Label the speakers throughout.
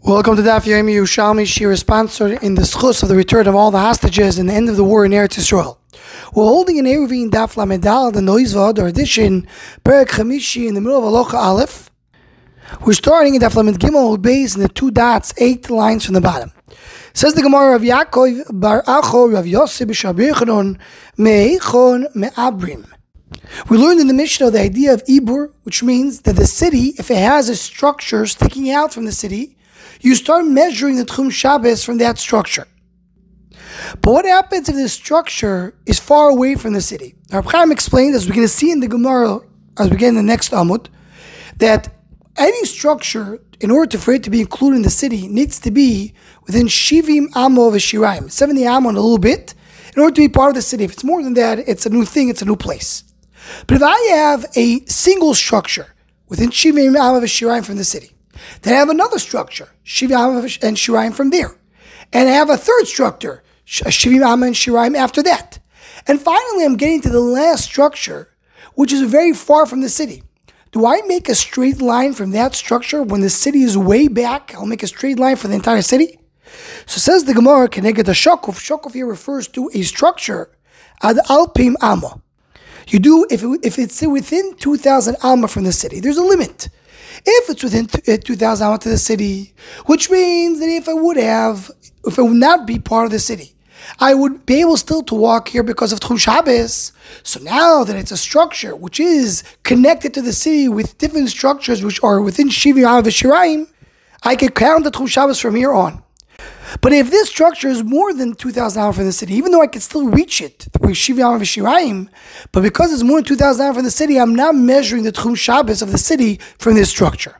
Speaker 1: Welcome to Daf Yomi Yerushalmi. She is sponsored in the schus of the return of all the hostages and the end of the war in Eretz Yisrael. We're holding an Eruvin Daf Lamedal, the Noizvah, or edition, Perek Chamishi, in the middle of Alocha Aleph. We're starting in Daf Lamed Gimel base in the two dots, 8 lines from the bottom. Says the Gemara of Yaakov Bar Acho Rav Yosef B'Shar Yechanon Me'echon Me'abrim. We learned in the Mishnah the idea of Ibur, which means that the city, if it has a structure sticking out from the city, you start measuring the Tchum Shabbos from that structure. But what happens if the structure is far away from the city? Reb Chaim explained, as we're going to see in the Gemara, as we get in the next Amud, that any structure, in order for it to be included in the city, needs to be within Shivim Amo V'Shiraim, 70 Amo and a little bit, in order to be part of the city. If it's more than that, it's a new thing, it's a new place. But if I have a single structure within Shivim Amo V'Shiraim from the city, then I have another structure, Shivim Amo and Shiraim from there. And I have a third structure, Shivim Amo and Shiraim after that. And finally, I'm getting to the last structure, which is very far from the city. Do I make a straight line from that structure when the city is way back? I'll make a straight line for the entire city? So says the Gemara, Keneged HaShokuf. Shokuf here refers to a structure, Ad Alpim Amo. You do, if it's within 2,000 Alma from the city, there's a limit. If it's within 2,000 Alma to the city, which means that if it would not be part of the city, I would be able still to walk here because of Tchum Shabbos. So now that it's a structure which is connected to the city with different structures which are within Shivim Amo V'Shiraim, I can count the Tchum Shabbos from here on. But if this structure is more than 2,000 Amo from the city, even though I can still reach it with Shivim Amo V'Shiraim, but because it's more than 2,000 Amo from the city, I'm not measuring the Tchum Shabbos of the city from this structure.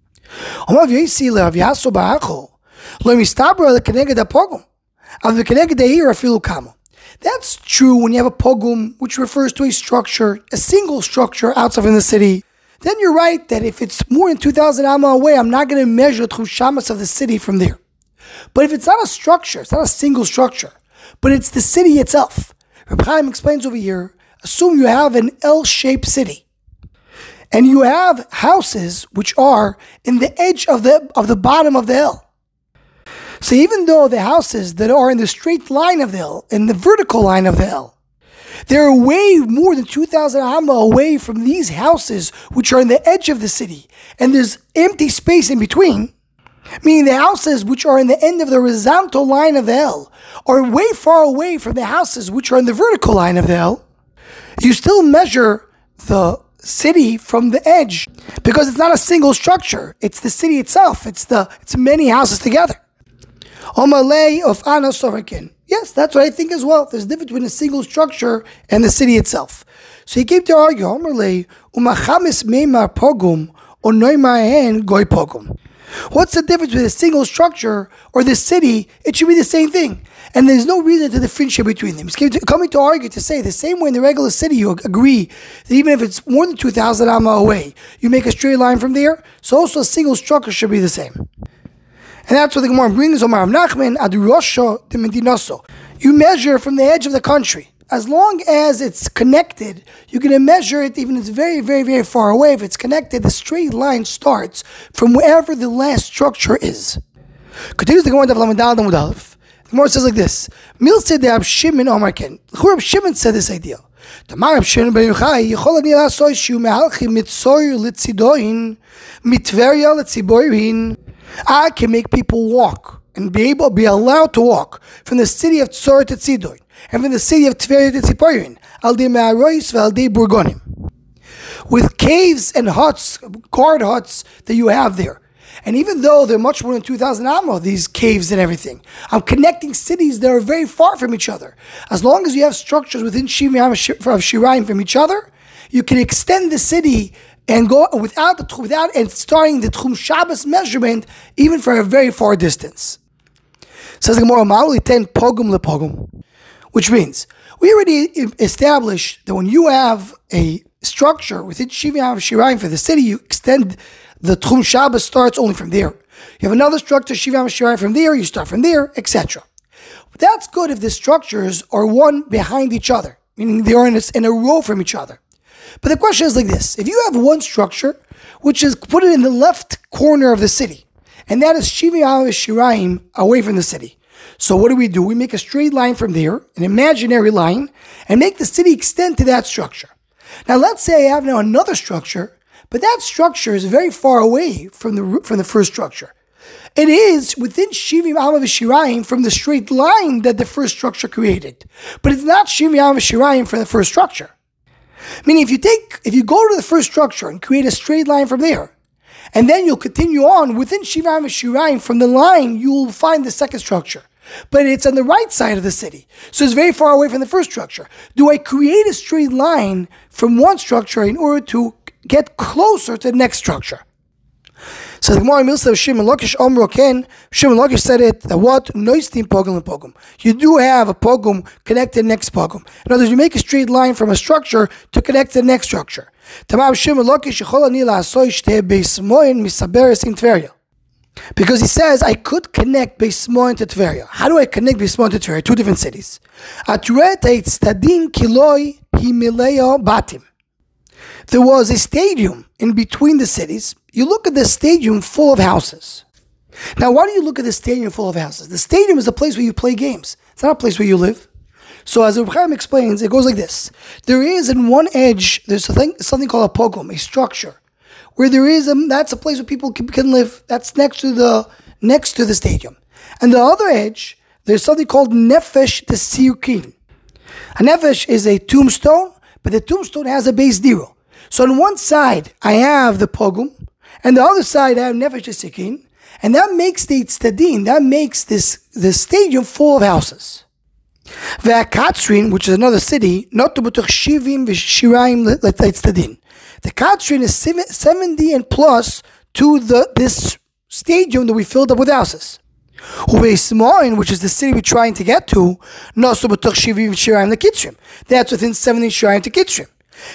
Speaker 1: That's true when you have a pogum, which refers to a structure, a single structure outside from the city. Then you're right that if it's more than 2,000 Amo away, I'm not going to measure the Tchum Shabbos of the city from there. But if it's not a structure, it's not a single structure, but it's the city itself. Reb Chaim explains over here, assume you have an L-shaped city, and you have houses which are in the edge of the bottom of the L. So even though the houses that are in the straight line of the L, in the vertical line of the L, they're way more than 2,000 Amo away from these houses which are in the edge of the city, and there's empty space in between, meaning the houses which are in the end of the horizontal line of the L are way far away from the houses which are in the vertical line of the L, you still measure the city from the edge because it's not a single structure. It's the city itself. It's many houses together. Omalei of Ana Sorakin. Yes, that's what I think as well. There's a difference between a single structure and the city itself. So he came to argue, Omalei, Umachamis Meimar Pogum, Onoimahen Goy Pogum. What's the difference between a single structure or the city? It should be the same thing. And there's no reason to differentiate between them. He's coming to argue to say the same way in the regular city you agree that even if it's more than 2,000 Amma away, you make a straight line from there, so also a single structure should be the same. And that's what the Gemara brings, Omar Nachman, Ad Rosho de Medinoso. You measure from the edge of the country. As long as it's connected, you can measure it even if it's very, very, very far away. If it's connected, the straight line starts from wherever the last structure is. Continues the Gemara of Lamadal and Mudalef. The Gemara says like this: Mil said the Reb Shimon Omar Ken. Reb Shimon said this idea. Tamar Reb Shimon ben Yochai Yichol Ani Lasoy Shu Mehalchi Mitzoyer Litzidoin Mitveria Litziboirin. I can make people walk and be allowed to walk from the city of Tzor to Tzidoin and from the city of Tveria to Tziporin, al de Me'arois ve'al de Burgonim, with caves and huts, guard huts that you have there. And even though they're much more than 2,000 Amo, these caves and everything, I'm connecting cities that are very far from each other. As long as you have structures within Shivim Amo of Shiraim from each other, you can extend the city and go without and starting the Tchum Shabbos measurement even for a very far distance. Says the Gemara, Ma'uli ten pogum le pogum, which means we already established that when you have a structure within Shivim Amo Shiraim for the city, you extend the Tchum Shabbos starts only from there. You have another structure, Shivim Amo Shiraim from there, you start from there, etc. But that's good if the structures are one behind each other, meaning they are in a row from each other. But the question is like this: if you have one structure which is put it in the left corner of the city, and that is Shivim Ama V'Shiraim away from the city. So what do? We make a straight line from there, an imaginary line, and make the city extend to that structure. Now let's say I have now another structure, but that structure is very far away from the first structure. It is within Shivim Ama V'Shiraim from the straight line that the first structure created. But it's not Shivim Ama V'Shiraim from the first structure. Meaning if you go to the first structure and create a straight line from there, and then you'll continue on within Shivim Ama V'Shiraim from the line, you'll find the second structure. But it's on the right side of the city. So it's very far away from the first structure. Do I create a straight line from one structure in order to get closer to the next structure? So the Gemara Milsa Shimon Lakish Omro Ken, Shimon Lakish said it, that what? Noistim pogum and pogum. You do have a pogum connected to the next pogum. In other words, you make a straight line from a structure to connect to the next structure. Tamam Shimon Lakish Yechol Ani La'asoi Shtei Beis Moin Misaberes in Tveria. Because he says, I could connect Beis Moin to Tveria. How do I connect Beis Moin to Tveria? Two different cities. Aturet Eitztadin Kiloi Himileo Batim. There was a stadium in between the cities. You look at the stadium full of houses. Now, why do you look at the stadium full of houses? The stadium is a place where you play games. It's not a place where you live. So as Reb Chaim explains, it goes like this. There is in one edge, there's something called a pogum, a structure, where that's a place where people can live. That's next to the stadium. And the other edge, there's something called nefesh desirkin. A nefesh is a tombstone, but the tombstone has a base zero. So on one side, I have the pogum, and the other side, I have nefesh desirkin, and that makes the tztadin, that makes this stadium full of houses. Ve'akatzrin, which is another city, not to butuch shivim v'shiraim l'tztadin. The Katrin is 70 and plus to this stadium that we filled up with houses. Beis Moin, which is the city we're trying to get to, that's within 70 shiraim to Kitzrim.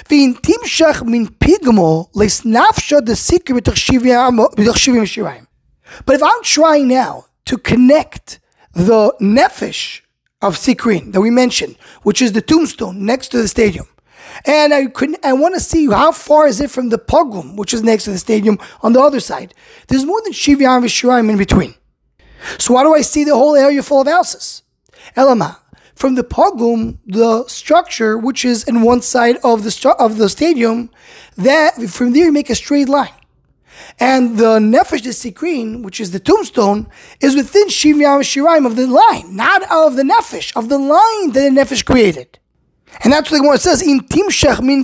Speaker 1: But if I'm trying now to connect the nefesh of Sikrin that we mentioned, which is the tombstone next to the stadium, and I want to see how far is it from the pogum, which is next to the stadium on the other side. There's more than Shivim Ama V'Shiraim in between. So why do I see the whole area full of houses? Elama, from the pogum, the structure which is in one side of the stadium, that from there you make a straight line. And the nefesh desikrin, which is the tombstone, is within Shivim Ama V'Shiraim of the line, not of the nefesh, of the line that the nefesh created. And that's what the Gemara says, in timshach min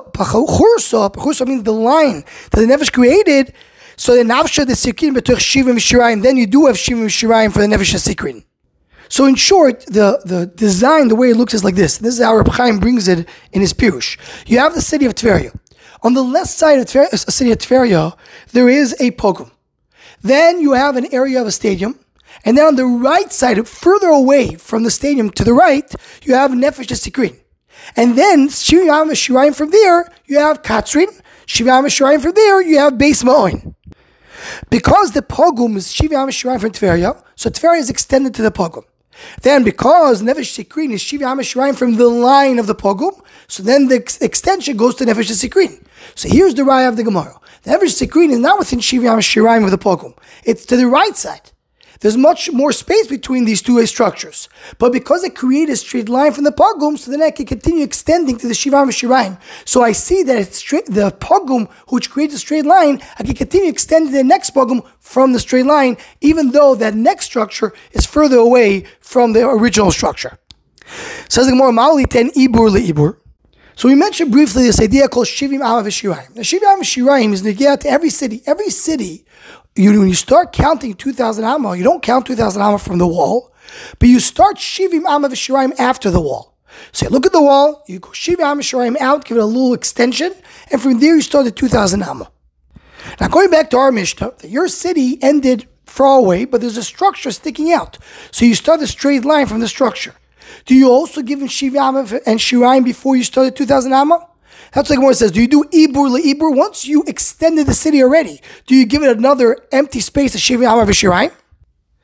Speaker 1: pachursa means the line that the nefesh created, so the nafsha the sikrin betuch shivim v'shiraim, then you do have shivim v'shiraim for the nefesh sikrin. So in short, the design, the way it looks is like this. This is how Reb Chaim brings it in his Pirush. You have the city of Tveria. On the left side of the city of Tveria, there is a pogum. Then you have an area of a stadium. And then on the right side, further away from the stadium to the right, you have nefesh sikrin. And then Shivim Ama V'Shiraim from there, you have Katzrin. Shivim Ama V'Shiraim from there, you have Beis Moin. Because the pogum is Shivim Ama V'Shiraim from Tveria, so Tveria is extended to the pogum. Then because Nefesh Sikrin is Shivim Ama V'Shiraim from the line of the pogum, so then the extension goes to Nefesh Sikrin. So here's the raya of the Gemara. The Nefesh Sikrin is not within Shivim Ama V'Shiraim of the pogum. It's to the right side. There's much more space between these two structures. But because I create a straight line from the pogum, so then I can continue extending to the Shivim Ama V'Shiraim. So I see that it's the pogum which creates a straight line, I can continue extending the next pogum from the straight line, even though that next structure is further away from the original structure. Says the Gemara, Ma'ali ten ibur le'ibur. So we mentioned briefly this idea called Shivim Ama V'Shiraim. Now Shivim Ama V'Shiraim is negiyah to every city. Every city, when you start counting 2,000 Amma, you don't count 2,000 Amma from the wall, but you start Shivim Ama V'Shiraim after the wall. So you look at the wall, you go Shivim Ama V'Shiraim out, give it a little extension, and from there you start at 2,000 Amma. Now going back to our Mishnah, your city ended far away, but there's a structure sticking out. So you start a straight line from the structure. Do you also give in Shivim Ama and Shiraim before you start at 2,000 Amma? That's like what it says. Do you do ibur le'ibur? Once you extended the city already, do you give it another empty space of Shivim Ama V'Shiraim?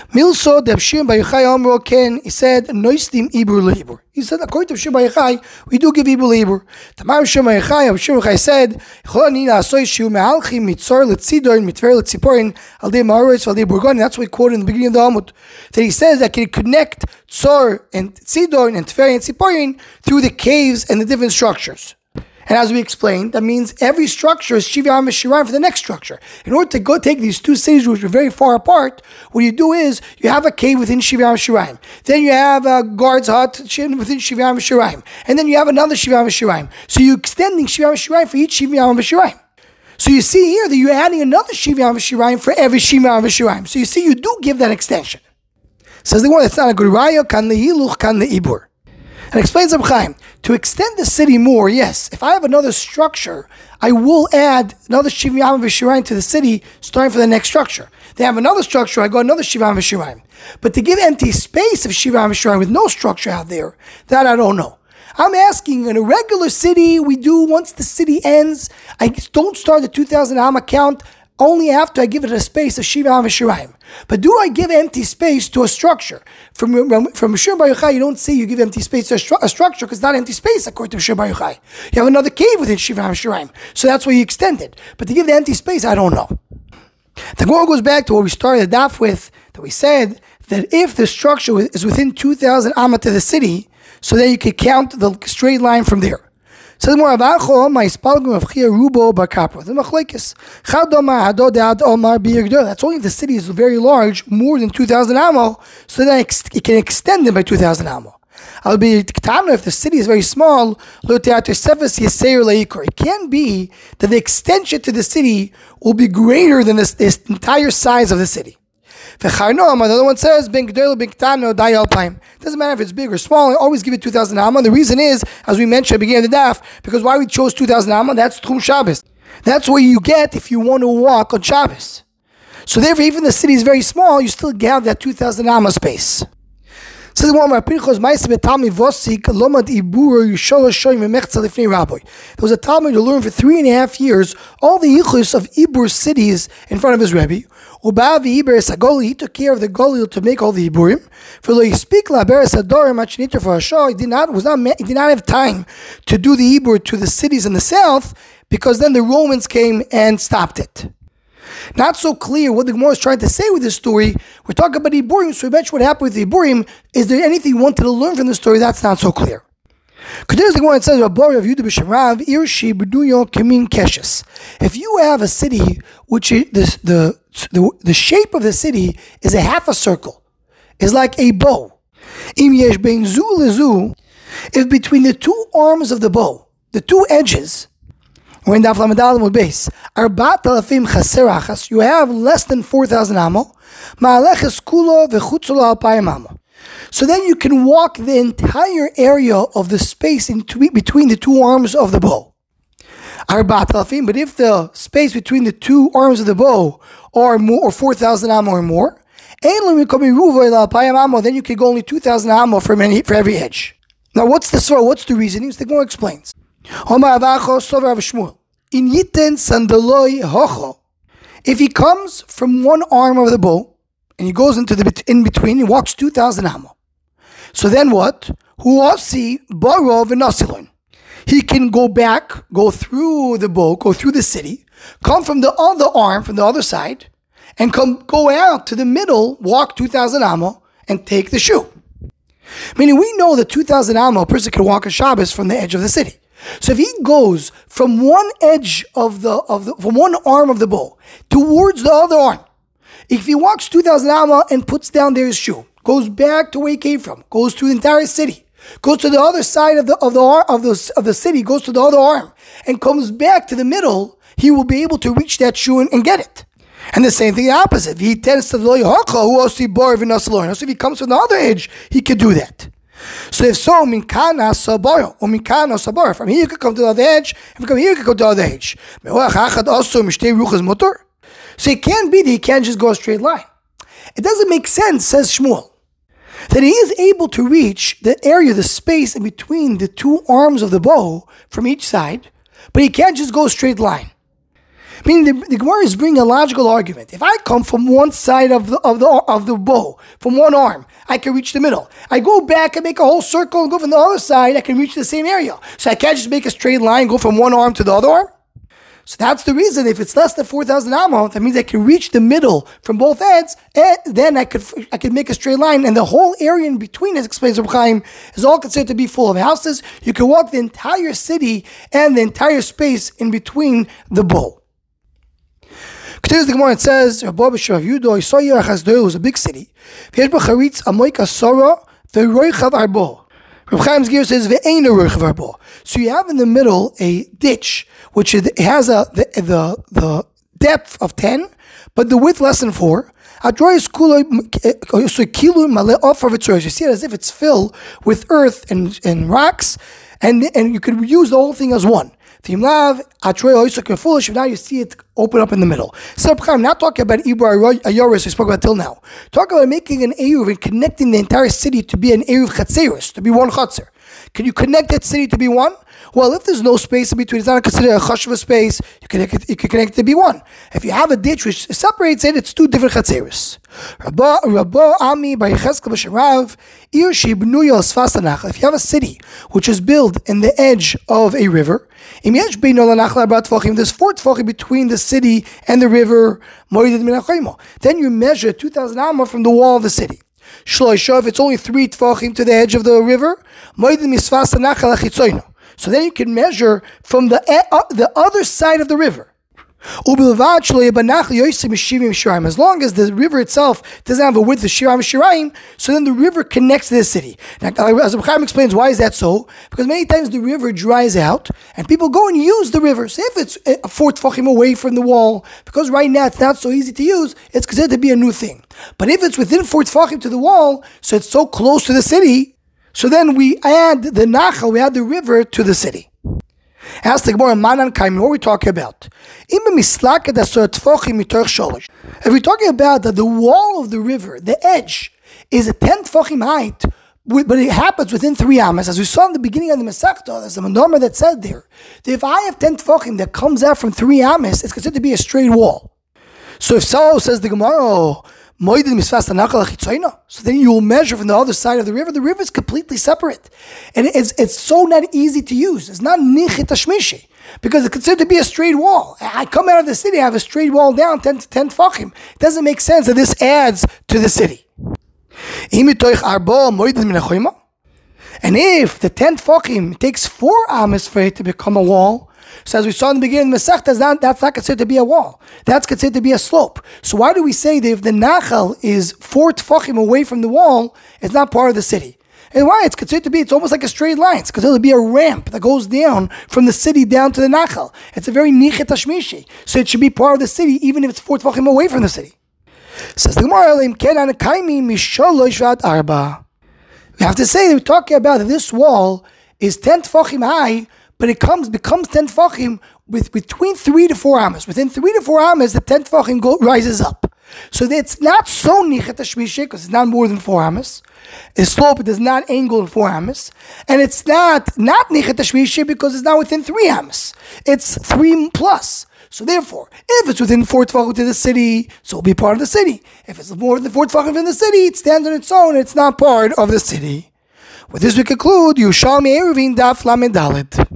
Speaker 1: Milso de Shimon Bar Yochai Amro Ken, he said, Noistim Ibur Leibur. He said, according to Shimon Bar Yochai, we do give Ibur Leibur. Tamar Shimon Bar Yochai, Shimon Bar Yochai said, Chonina Asoy Shiu Me'alchim Mitzor Letzidorin Mitver Letziporin Aldei Ma'aretz Aldei Burgoni. That's what we quoted in the beginning of the Amud. That he says that can connect Tzor and Tzidorin and Tver and Tziporin through the caves and the different structures. And as we explained, that means every structure is Shiv'am Shiraim for the next structure. In order to go take these two cities which are very far apart, what you do is you have a cave within Shiv'am Shiraim. Then you have a guard's hut within Shiv'am Shiraim. And then you have another Shiv'am Shiraim. So you're extending Shiv'am Shiraim for each Shiv'am Shiraim. So you see here that you're adding another Shiv'am Shiraim for every Shiv'am Shiraim. So you see you do give that extension. Says the one that's not a good raya, kan le'iluch, kan le'ibur. And explains Reb Chaim, to extend the city more, yes, if I have another structure, I will add another Shiv'am V'Shiraim to the city, starting for the next structure. They have another structure, I go another Shiv'am V'Shiraim. But to give empty space of Shiv'am V'Shiraim with no structure out there, that I don't know. I'm asking, in a regular city, we do, once the city ends, I don't start the 2,000 Amma count, only after I give it a space of Shiv'am V'Shiraim. But do I give empty space to a structure? From Shimon Bar Yochai, you don't say you give empty space to a structure because it's not empty space according to Shimon Bar Yochai. You have another cave within Shiv'am V'Shiraim. So that's why you extend it. But to give the empty space, I don't know. The Gemara goes back to what we started the daf with, that we said that if the structure is within 2,000 Amma to the city, so then you could count the straight line from there. Says more Avacho, my spalgum of Chia Rubo Bakapro. The Machlekes. Chadoma Hadod Ad Omar Biyagdor. That's only if the city is very large, more than 2,000 amo, so then it can extend it by 2,000 amo. I'll be Ktana if the city is very small, Lo Teater Sefes Yeseir Leikor. It can be that the extension to the city will be greater than this entire size of the city. The other one says, doesn't matter if it's big or small, I always give it 2,000 amma. The reason is, as we mentioned at the beginning of the daf, because why we chose 2,000 amma, that's Tchum Shabbos. That's what you get if you want to walk on Shabbos. So therefore, even the city is very small, you still have that 2,000 amma space. Says there was a Talmud who learned for 3.5 years all the yichus of Ibur cities in front of his Rebbe. He took care of the Golil to make all the Iburim. He did not have time to do the Ibur to the cities in the south because then the Romans came and stopped it. Not so clear what the Gemara is trying to say with this story. We're talking about Iburim, so we mentioned what happened with the Iburim. Is there anything you wanted to learn from the story? That's not so clear. Continues the Gemara and says, if you have a city which the shape of the city is a half a circle, is like a bow. If between the two arms of the bow, the two edges, or in Daf Lamed Aleph base, you have less than 4,000 amo. So then you can walk the entire area of the space between the two arms of the bow. But if the space between the two arms of the bow are more, or 4,000 amo or more, then you can go only 2,000 amo for every edge. Now what's the reasoning? The Gemara explains. If he comes from one arm of the bow and he goes into the in between, he walks 2,000 amo. So then what? He can go back, go through the bow, go through the city, come from the other arm, from the other side, and go out to the middle, walk 2,000 amo, and take the shoe. Meaning we know that 2,000 amo, a person can walk a Shabbos from the edge of the city. So if he goes from one edge from one arm of the bow towards the other arm, if he walks 2,000 amo and puts down there his shoe, goes back to where he came from, goes through the entire city, goes to the other side of the city, goes to the other arm, and comes back to the middle, he will be able to reach that shoe and get it. And the same thing the opposite. If he tends to the also if he comes from the other edge, he can do that. So if so, minkana sabor or minkana sabor, from here you could come to the other edge, and from here you could go to the other edge. So it can't be that he can't just go a straight line. It doesn't make sense, says Shmuel, that he is able to reach the area, the space in between the two arms of the bow from each side, but he can't just go a straight line. Meaning the Gemara is bringing a logical argument. If I come from one side of the bow, from one arm, I can reach the middle. I go back and make a whole circle and go from the other side, I can reach the same area. So I can't just make a straight line, go from one arm to the other arm. So that's the reason. If it's less than 4,000 amot, that means I can reach the middle from both ends, and then I could make a straight line, and the whole area in between, as explains Reb Chaim, is all considered to be full of houses. You can walk the entire city and the entire space in between the bow. Continues the Gemara, it says, Rabbi B'Shav Yudo, Yisoyer Chasdoel was a big city. V'yesh b'charitz amoik asara v'roichav arbo. Reb Chaim's gear says, Ve'ein roichav arbo. So you have in the middle a ditch, which has the depth of 10, but the width less than 4. You see it as if it's filled with earth and rocks, and you could use the whole thing as one. Now you see it open up in the middle. So I'm not talking about Ibra Ayoris we spoke about till now. Talk about making an Eruv and connecting the entire city to be an Eruv Chatzeris, to be one Chatzer. Can you connect that city to be one? Well, if there's no space in between, it's not considered a chashva space, you can connect it to be one. If you have a ditch which separates it, it's two different chatzeris. If you have a city which is built in the edge of a river, there's 4 tefachim between the city and the river, then you measure 2,000 amma from the wall of the city. If it's only 3 tefachim to the edge of the river, so then you can measure from the other side of the river. As long as the river itself doesn't have a width of Shiraim, so then the river connects to the city. Now, as Reb Chaim explains, why is that so? Because many times the river dries out, and people go and use the river. So if it's 4 tefachim away from the wall, because right now it's not so easy to use, it's considered to be a new thing. But if it's within 4 tefachim to the wall, so it's so close to the city, so then we add the Nachal, we add the river to the city. Ask the Gemara, Manan Kaim, what are we talking about? If we're talking about that the wall of the river, the edge, is a 10 tefachim height, but it happens within 3 amas. As we saw in the beginning of the Masechta, there's a mandama that said there, that if I have 10 tefachim that comes out from 3 amas, it's considered to be a straight wall. So if so, says the Gemara, so then you will measure from the other side of the river. The river is completely separate. And it's so not easy to use. It's not nichit tashmishi, because it's considered to be a straight wall. I come out of the city, I have a straight wall down 10 tefachim. It doesn't make sense that this adds to the city. And if the 10 tefachim takes 4 amas for it to become a wall, so as we saw in the beginning of the Masechta, that's not considered to be a wall. That's considered to be a slope. So why do we say that if the Nachal is 4 tefachim away from the wall, it's not part of the city? And why? It's considered to be, it's almost like a straight line. It's considered to be a ramp that goes down from the city down to the Nachal. It's a very nichet tashmishi. So it should be part of the city, even if it's 4 tefachim away from the city. Says the Gemara, we have to say that we're talking about that this wall is 10 tefachim high, but it becomes 10 tefachim with between 3 to 4 amas. Within 3 to 4 amas, the 10 tefachim rises up. So it's not so nichet tashmishi, because it's not more than 4 amas. The slope does not angle in 4 amas. And it's not nichet tashmishi because it's not within 3 amas. It's 3 plus. So therefore, if it's within 4 tefachim to the city, so it'll be part of the city. If it's more than 4 tefachim from the city, it stands on its own, it's not part of the city. With this we conclude, Yerushalmi Eruvin Daf Lamed Daled.